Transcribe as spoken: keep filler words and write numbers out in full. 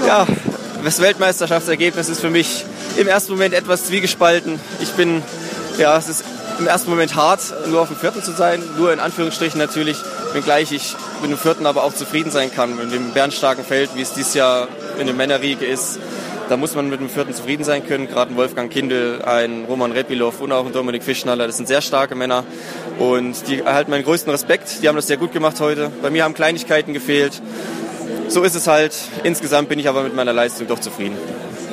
Ja, das Weltmeisterschaftsergebnis ist für mich im ersten Moment etwas zwiegespalten. Ich bin, ja, es ist im ersten Moment hart, nur auf dem Vierten zu sein, nur in Anführungsstrichen natürlich, wenngleich ich mit dem Vierten aber auch zufrieden sein kann. Mit dem bärenstarken Feld, wie es dieses Jahr in der Männerriege ist, da muss man mit dem Vierten zufrieden sein können. Gerade ein Wolfgang Kindl, ein Roman Repilov und auch ein Dominik Fischnaller, das sind sehr starke Männer und die erhalten meinen größten Respekt. Die haben das sehr gut gemacht heute. Bei mir haben Kleinigkeiten gefehlt. So ist es halt. Insgesamt bin ich aber mit meiner Leistung doch zufrieden.